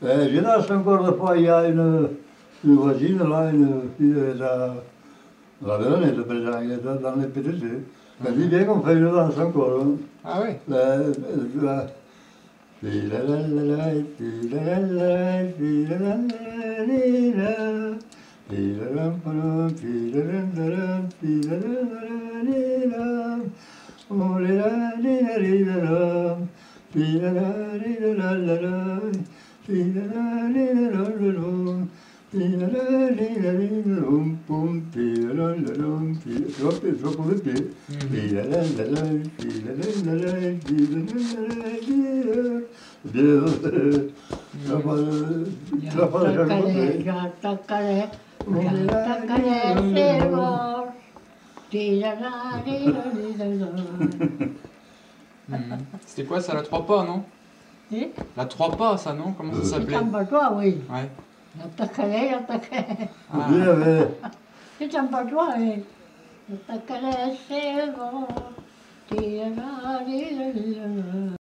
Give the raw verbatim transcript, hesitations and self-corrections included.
Eh, j'ai là encore une fois, il y a une, une voisine là, une fille de la Verne, de présent, elle est dans les P T C. Elle dit bien qu'on fait une danse encore. Hein. Ah oui. La, la, la, la, la, la, la, la, la, C'était quoi ça, la trois pas, non? Eh? La trois pas, ça, non? Comment ça s'appelait? Ciampatois, oui. Ouais. L'attaquerai, l'attaquerai. Ah. C'est Ciampatois, oui. L'attaquerai, c'est bon.